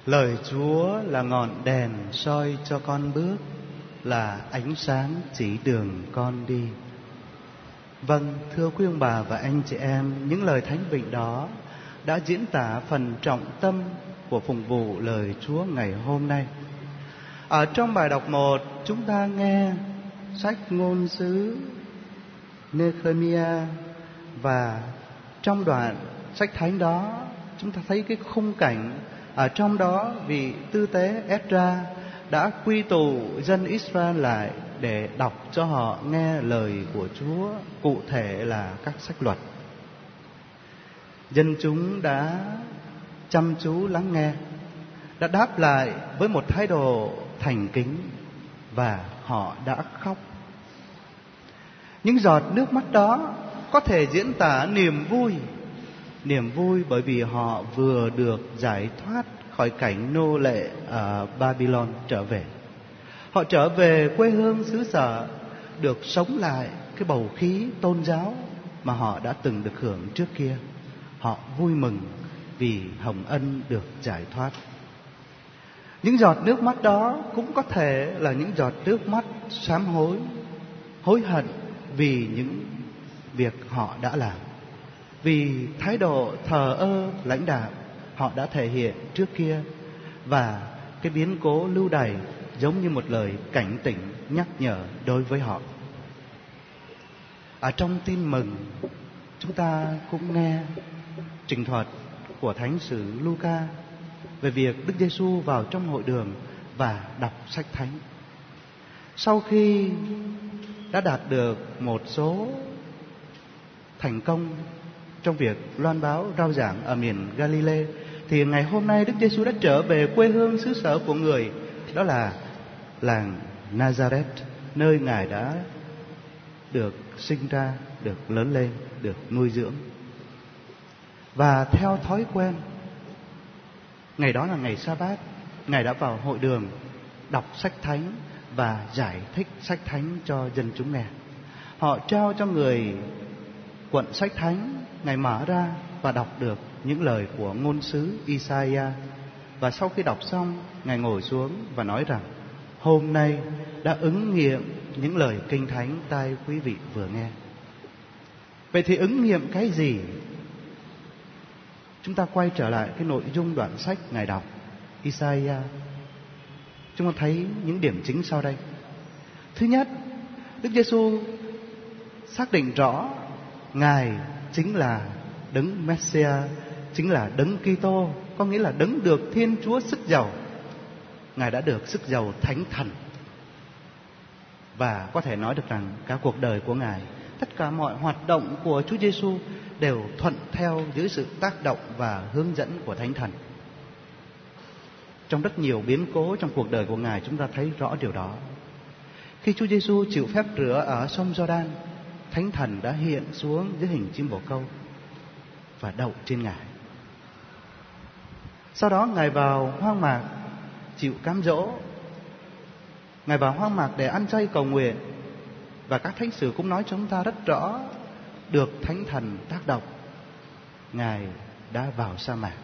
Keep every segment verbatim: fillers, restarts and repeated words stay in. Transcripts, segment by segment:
Lời Chúa là ngọn đèn soi cho con bước, là ánh sáng chỉ đường con đi. Vâng, thưa quý ông bà và anh chị em, những lời thánh vịnh đó đã diễn tả phần trọng tâm của phụng vụ lời Chúa ngày hôm nay. Ở trong bài đọc một, chúng ta nghe sách ngôn sứ Nehemiah, và trong đoạn sách thánh đó chúng ta thấy cái khung cảnh ở trong đó vị tư tế Ezra đã quy tụ dân Israel lại để đọc cho họ nghe lời của Chúa, cụ thể là các sách luật. Dân chúng đã chăm chú lắng nghe, đã đáp lại với một thái độ thành kính, và họ đã khóc. Những giọt nước mắt đó có thể diễn tả niềm vui, niềm vui bởi vì họ vừa được giải thoát khỏi cảnh nô lệ ở Babylon trở về. Họ trở về quê hương xứ sở, được sống lại cái bầu khí tôn giáo mà họ đã từng được hưởng trước kia. Họ vui mừng vì hồng ân được giải thoát. Những giọt nước mắt đó cũng có thể là những giọt nước mắt sám hối, hối hận vì những việc họ đã làm, vì thái độ thờ ơ lãnh đạm họ đã thể hiện trước kia, và cái biến cố lưu đày giống như một lời cảnh tỉnh nhắc nhở đối với họ. Ở trong tin mừng, chúng ta cũng nghe trình thuật của Thánh sử Luca về việc Đức Giêsu vào trong hội đường và đọc sách thánh. Sau khi đã đạt được một số thành công trong việc loan báo rao giảng ở miền Galilee, thì ngày hôm nay Đức Giêsu đã trở về quê hương xứ sở của người, đó là làng Nazareth, nơi Ngài đã được sinh ra, được lớn lên, được nuôi dưỡng. Và theo thói quen, ngày đó là ngày Sa-bát, Ngài đã vào hội đường đọc sách thánh và giải thích sách thánh cho dân chúng nghe. Họ trao cho người cuộn sách thánh, Ngài mở ra và đọc được những lời của ngôn sứ Isaiah. Và sau khi đọc xong, Ngài ngồi xuống và nói rằng hôm nay đã ứng nghiệm những lời kinh thánh tai quý vị vừa nghe. Vậy thì ứng nghiệm cái gì? Chúng ta quay trở lại cái nội dung đoạn sách Ngài đọc Isaiah. Chúng ta thấy những điểm chính sau đây. Thứ nhất, Đức Giêsu xác định rõ Ngài chính là đấng Messiah, chính là đấng Kitô, có nghĩa là đấng được Thiên Chúa sức giàu. Ngài đã được sức giàu thánh thần, và có thể nói được rằng cả cuộc đời của Ngài, tất cả mọi hoạt động của Chúa Giêsu đều thuận theo dưới sự tác động và hướng dẫn của Thánh Thần. Trong rất nhiều biến cố trong cuộc đời của Ngài, chúng ta thấy rõ điều đó. Khi Chúa Giêsu chịu phép rửa ở sông Giođan, Thánh Thần đã hiện xuống dưới hình chim bồ câu và đậu trên Ngài. Sau đó Ngài vào hoang mạc chịu cám dỗ. Ngài vào hoang mạc để ăn chay cầu nguyện. Và các thánh sử cũng nói cho chúng ta rất rõ, được Thánh Thần tác động, Ngài đã vào sa mạc.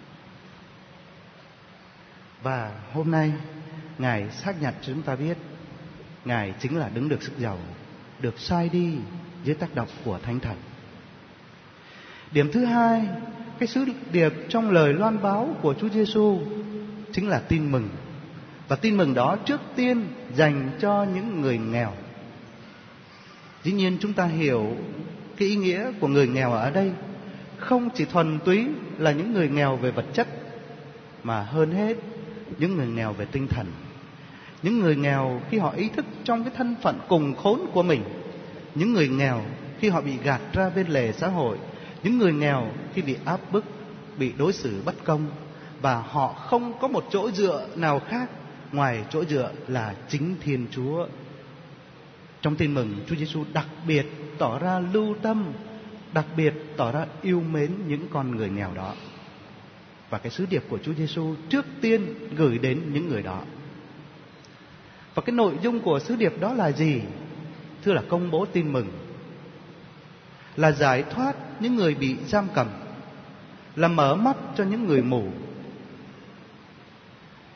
Và hôm nay Ngài xác nhận cho chúng ta biết Ngài chính là đấng được sức giàu, được sai đi dưới tác động của Thánh Thần. Điểm thứ hai, cái sứ điệp trong lời loan báo của Chúa Giêsu chính là tin mừng. Và tin mừng đó trước tiên dành cho những người nghèo. Dĩ nhiên chúng ta hiểu cái ý nghĩa của người nghèo ở đây không chỉ thuần túy là những người nghèo về vật chất, mà hơn hết những người nghèo về tinh thần. Những người nghèo khi họ ý thức trong cái thân phận cùng khốn của mình. Những người nghèo khi họ bị gạt ra bên lề xã hội. Những người nghèo khi bị áp bức, bị đối xử bất công, và họ không có một chỗ dựa nào khác ngoài chỗ dựa là chính Thiên Chúa. Trong tin mừng, Chúa Giêsu đặc biệt tỏ ra lưu tâm, đặc biệt tỏ ra yêu mến những con người nghèo đó. Và cái sứ điệp của Chúa Giêsu trước tiên gửi đến những người đó. Và cái nội dung của sứ điệp đó là gì? Thưa là công bố tin mừng, là giải thoát những người bị giam cầm, là mở mắt cho những người mù,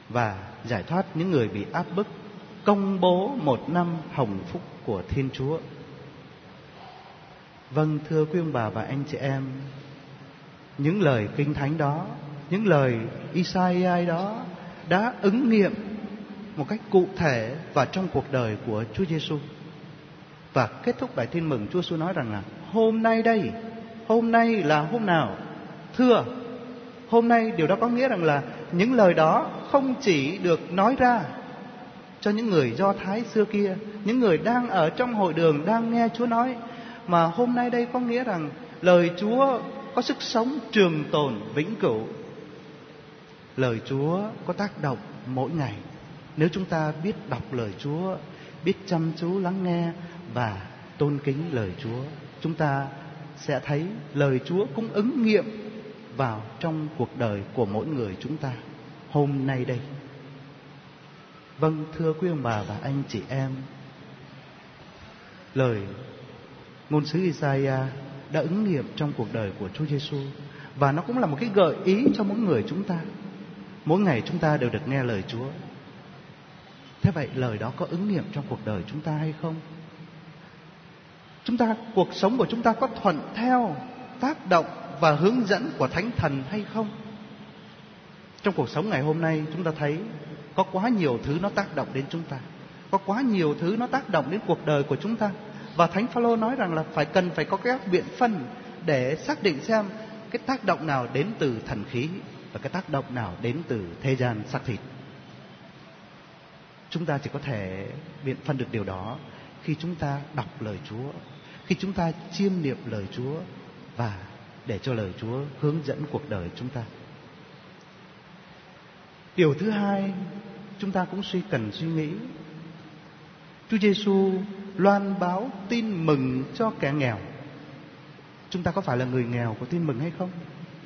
và giải thoát những người bị áp bức, công bố một năm hồng phúc của Thiên Chúa. Vâng, thưa quý ông bà và anh chị em, những lời Kinh Thánh đó, những lời Isaiah đó đã ứng nghiệm một cách cụ thể vào trong cuộc đời của Chúa Giêsu. Và kết thúc bài tin mừng, Chúa Giêsu nói rằng là hôm nay đây, hôm nay là hôm nào? Thưa, hôm nay điều đó có nghĩa rằng là những lời đó không chỉ được nói ra cho những người Do Thái xưa kia, những người đang ở trong hội đường đang nghe Chúa nói, mà hôm nay đây có nghĩa rằng lời Chúa có sức sống trường tồn vĩnh cửu. Lời Chúa có tác động mỗi ngày. Nếu chúng ta biết đọc lời Chúa, biết chăm chú lắng nghe và tôn kính lời Chúa, chúng ta sẽ thấy lời Chúa cũng ứng nghiệm vào trong cuộc đời của mỗi người chúng ta hôm nay đây. Vâng, thưa quý ông bà và anh chị em, lời ngôn sứ Isaiah đã ứng nghiệm trong cuộc đời của Chúa Giêsu, và nó cũng là một cái gợi ý cho mỗi người chúng ta. Mỗi ngày chúng ta đều được nghe lời Chúa. Thế vậy lời đó có ứng nghiệm trong cuộc đời chúng ta hay không? Chúng ta, cuộc sống của chúng ta có thuận theo tác động và hướng dẫn của Thánh Thần hay không? Trong cuộc sống ngày hôm nay, chúng ta thấy có quá nhiều thứ nó tác động đến chúng ta, có quá nhiều thứ nó tác động đến cuộc đời của chúng ta. Và Thánh Phaolô nói rằng là phải cần phải có các biện phân để xác định xem cái tác động nào đến từ thần khí và cái tác động nào đến từ thế gian xác thịt. Chúng ta chỉ có thể biện phân được điều đó khi chúng ta đọc lời Chúa, khi chúng ta chiêm niệm lời Chúa và để cho lời Chúa hướng dẫn cuộc đời chúng ta. Điều thứ hai, chúng ta cũng suy cần suy nghĩ. Chúa Giêsu loan báo tin mừng cho kẻ nghèo. Chúng ta có phải là người nghèo của tin mừng hay không?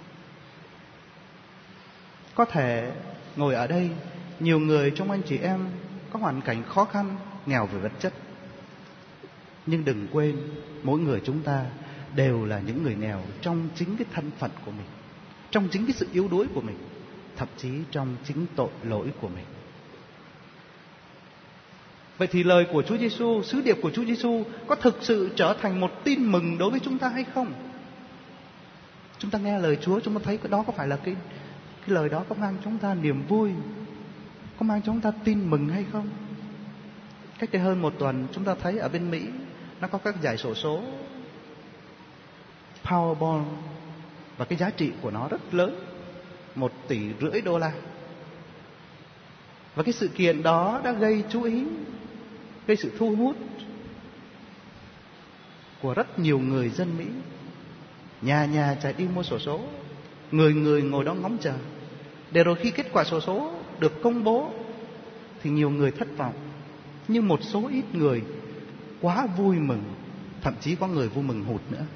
Có thể ngồi ở đây, nhiều người trong anh chị em có hoàn cảnh khó khăn, nghèo về vật chất. Nhưng đừng quên, mỗi người chúng ta đều là những người nghèo trong chính cái thân phận của mình, trong chính cái sự yếu đuối của mình, thậm chí trong chính tội lỗi của mình. Vậy thì lời của Chúa Giêsu, sứ điệp của Chúa Giêsu có thực sự trở thành một tin mừng đối với chúng ta hay không? Chúng ta nghe lời Chúa, chúng ta thấy cái đó có phải là cái cái lời đó có mang cho chúng ta niềm vui, có mang cho chúng ta tin mừng hay không? Cách đây hơn một tuần, chúng ta thấy ở bên Mỹ nó có các giải xổ số Powerball, và cái giá trị của nó rất lớn, một tỷ rưỡi đô la. Và cái sự kiện đó đã gây chú ý, gây sự thu hút của rất nhiều người dân Mỹ. Nhà nhà chạy đi mua xổ số, người người ngồi đó ngóng chờ. Để rồi khi kết quả xổ số được công bố thì nhiều người thất vọng, nhưng một số ít người quá vui mừng, thậm chí có người vui mừng hụt nữa.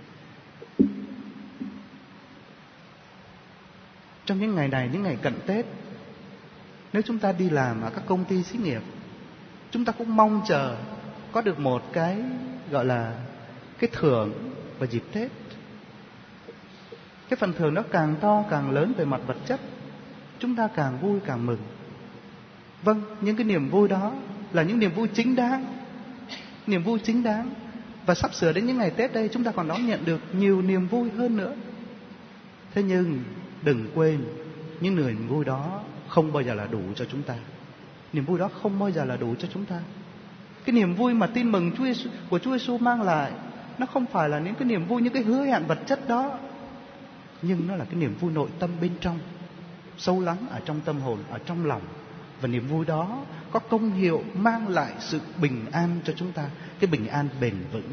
Trong những ngày này, những ngày cận Tết, nếu chúng ta đi làm ở các công ty xí nghiệp, chúng ta cũng mong chờ có được một cái gọi là cái thưởng vào dịp Tết. Cái phần thưởng đó càng to càng lớn về mặt vật chất, chúng ta càng vui càng mừng. Vâng, những cái niềm vui đó là những niềm vui chính đáng, niềm vui chính đáng. Và sắp sửa đến những ngày Tết đây, chúng ta còn đón nhận được nhiều niềm vui hơn nữa. Thế nhưng đừng quên, những niềm vui đó không bao giờ là đủ cho chúng ta. Niềm vui đó không bao giờ là đủ cho chúng ta. Cái niềm vui mà tin mừng Chúa Giêsu, của Chúa Giêsu mang lại, nó không phải là những cái niềm vui, những cái hứa hẹn vật chất đó, nhưng nó là cái niềm vui nội tâm bên trong, sâu lắng ở trong tâm hồn, ở trong lòng. Và niềm vui đó có công hiệu mang lại sự bình an cho chúng ta, cái bình an bền vững.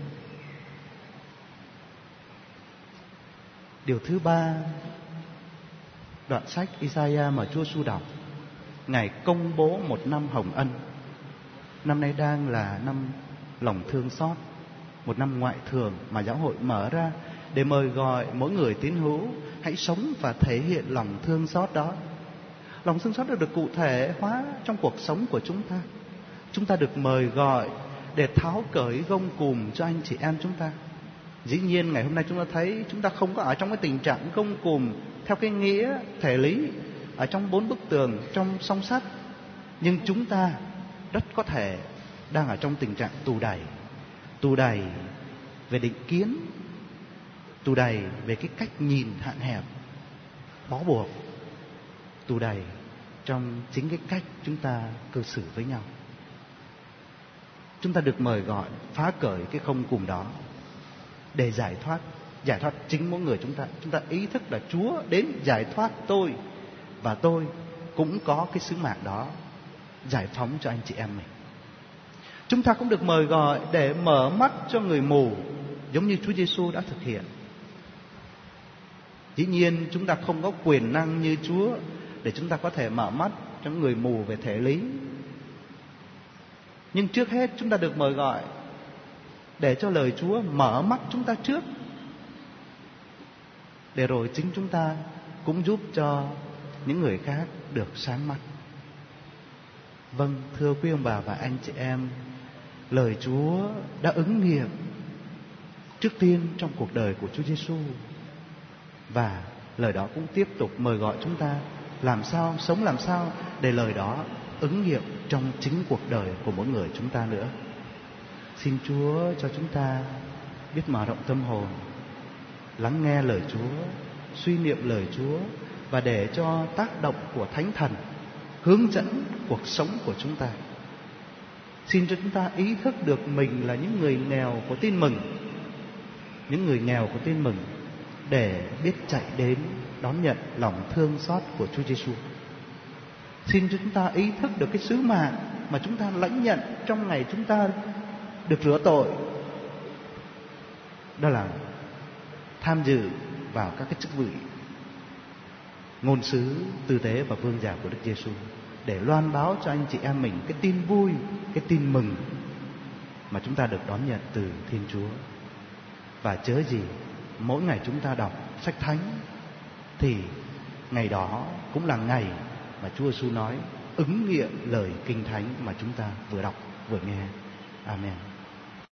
Điều thứ ba, đoạn sách Isaiah mà Chúa Giêsu đọc, Ngài công bố một năm hồng ân. Năm nay đang là năm lòng thương xót, một năm ngoại thường mà giáo hội mở ra để mời gọi mỗi người tín hữu hãy sống và thể hiện lòng thương xót đó. Lòng thương xót được, được cụ thể hóa trong cuộc sống của chúng ta. Chúng ta được mời gọi để tháo cởi gông cùm cho anh chị em chúng ta. Dĩ nhiên ngày hôm nay chúng ta thấy chúng ta không có ở trong cái tình trạng gông cùm theo cái nghĩa thể lý, ở trong bốn bức tường, trong song sắt, nhưng chúng ta rất có thể đang ở trong tình trạng tù đày. Tù đày về định kiến, tù đày về cái cách nhìn hạn hẹp, bó buộc, tù đày trong chính cái cách chúng ta cư xử với nhau. Chúng ta được mời gọi phá cởi cái không cùng đó để giải thoát, giải thoát chính mỗi người chúng ta. Chúng ta ý thức là Chúa đến giải thoát tôi, và tôi cũng có cái sứ mạng đó, giải phóng cho anh chị em mình. Chúng ta cũng được mời gọi để mở mắt cho người mù, giống như Chúa Giêsu đã thực hiện. Dĩ nhiên chúng ta không có quyền năng như Chúa để chúng ta có thể mở mắt cho người mù về thể lý, nhưng trước hết chúng ta được mời gọi để cho lời Chúa mở mắt chúng ta trước, để rồi chính chúng ta cũng giúp cho những người khác được sáng mắt. Vâng, thưa quý ông bà và anh chị em, lời Chúa đã ứng nghiệm trước tiên trong cuộc đời của Chúa Giêsu, và lời đó cũng tiếp tục mời gọi chúng ta làm sao, sống làm sao để lời đó ứng nghiệm trong chính cuộc đời của mỗi người chúng ta nữa. Xin Chúa cho chúng ta biết mở rộng tâm hồn, lắng nghe lời Chúa, suy niệm lời Chúa, và để cho tác động của Thánh Thần hướng dẫn cuộc sống của chúng ta. Xin cho chúng ta ý thức được mình là những người nghèo của tin mừng, những người nghèo của tin mừng, để biết chạy đến đón nhận lòng thương xót của Chúa Giêsu. Xin cho chúng ta ý thức được cái sứ mạng mà chúng ta lãnh nhận trong ngày chúng ta được rửa tội, đó là tham dự vào các cái chức vị ngôn sứ, tư tế và vương giả của Đức Giêsu, để loan báo cho anh chị em mình cái tin vui, cái tin mừng mà chúng ta được đón nhận từ Thiên Chúa. Và chớ gì, mỗi ngày chúng ta đọc sách Thánh thì ngày đó cũng là ngày mà Chúa Giêsu nói ứng nghiệm lời Kinh Thánh mà chúng ta vừa đọc vừa nghe. Amen.